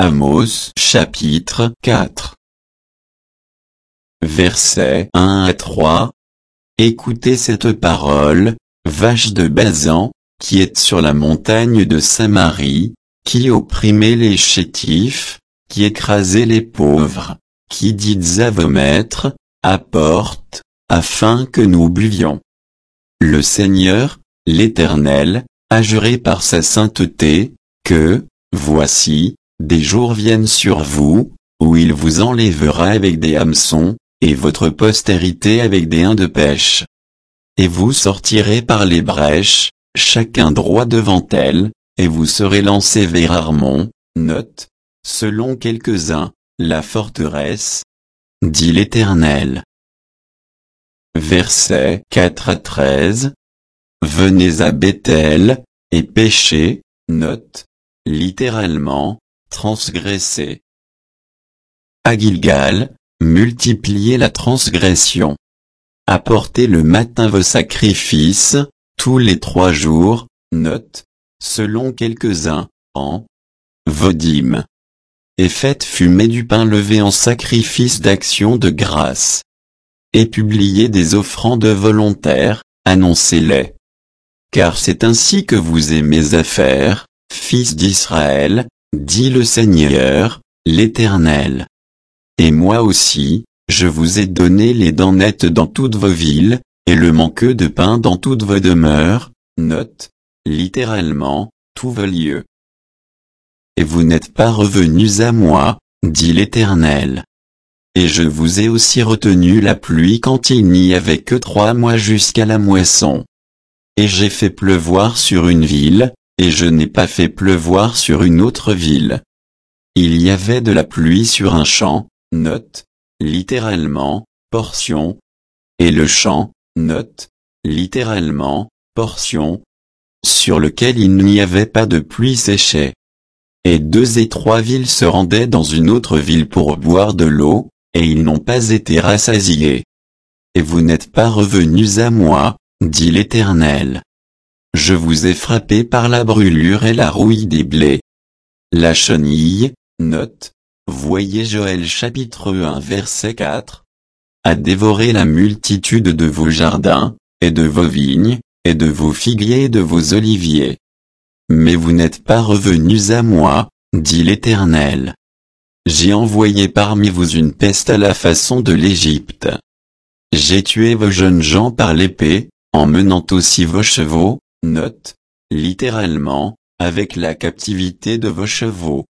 Amos chapitre 4. Versets 1 à 3. Écoutez cette parole, vaches de Basan, qui êtes sur la montagne de Samarie, qui opprimez les chétifs, qui écrasez les pauvres, qui dites à vos maîtres, apporte, afin que nous buvions. Le Seigneur, l'Éternel, a juré par sa sainteté, que, voici, des jours viennent sur vous, où il vous enlèvera avec des hameçons, et votre postérité avec des hains de pêche. Et vous sortirez par les brèches, chacun droit devant elle, et vous serez lancés vers Armon, note, selon quelques-uns, la forteresse, dit l'Éternel. Versets 4 à 13. Venez à Béthel, et péchez, note, littéralement, transgressez. À Gilgal, multipliez la transgression. Apportez le matin vos sacrifices, tous les 3 jours, note, selon quelques-uns, en vos dîmes. Et faites fumer du pain levé en sacrifice d'action de grâce. Et publiez des offrandes volontaires, annoncez-les. Car c'est ainsi que vous aimez à faire, fils d'Israël, dit le Seigneur, l'Éternel. Et moi aussi, je vous ai donné les dents nettes dans toutes vos villes, et le manque de pain dans toutes vos demeures, note, littéralement, tous vos lieux. Et vous n'êtes pas revenus à moi, dit l'Éternel. Et je vous ai aussi retenu la pluie quand il n'y avait que 3 mois jusqu'à la moisson. Et j'ai fait pleuvoir sur une ville, et je n'ai pas fait pleuvoir sur une autre ville. Il y avait de la pluie sur un champ, note, littéralement, portion. Et le champ, note, littéralement, portion, sur lequel il n'y avait pas de pluie séchée. Et 2 et 3 villes se rendaient dans une autre ville pour boire de l'eau, et ils n'ont pas été rassasiés. Et vous n'êtes pas revenus à moi, dit l'Éternel. Je vous ai frappé par la brûlure et la rouille des blés. La chenille, note, voyez Joël chapitre 1 verset 4, a dévoré la multitude de vos jardins, et de vos vignes, et de vos figuiers et de vos oliviers. Mais vous n'êtes pas revenus à moi, dit l'Éternel. J'ai envoyé parmi vous une peste à la façon de l'Égypte. J'ai tué vos jeunes gens par l'épée, emmenant aussi vos chevaux, note, littéralement, avec la captivité de vos chevaux.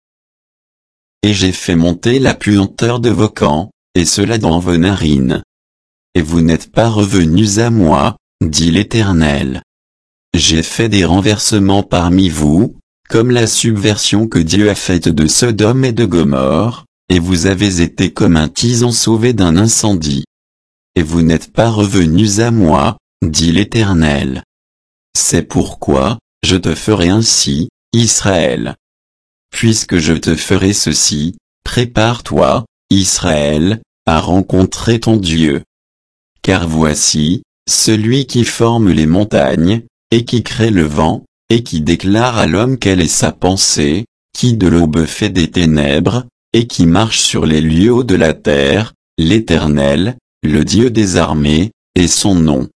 Et j'ai fait monter la puanteur de vos camps, et cela dans vos narines. Et vous n'êtes pas revenus à moi, dit l'Éternel. J'ai fait des renversements parmi vous, comme la subversion que Dieu a faite de Sodome et de Gomorrhe, et vous avez été comme un tison sauvé d'un incendie. Et vous n'êtes pas revenus à moi, dit l'Éternel. C'est pourquoi, je te ferai ainsi, Israël. Puisque je te ferai ceci, prépare-toi, Israël, à rencontrer ton Dieu. Car voici, celui qui forme les montagnes, et qui crée le vent, et qui déclare à l'homme quelle est sa pensée, qui de l'aube fait des ténèbres, et qui marche sur les lieux hauts de la terre, l'Éternel, le Dieu des armées, est son nom.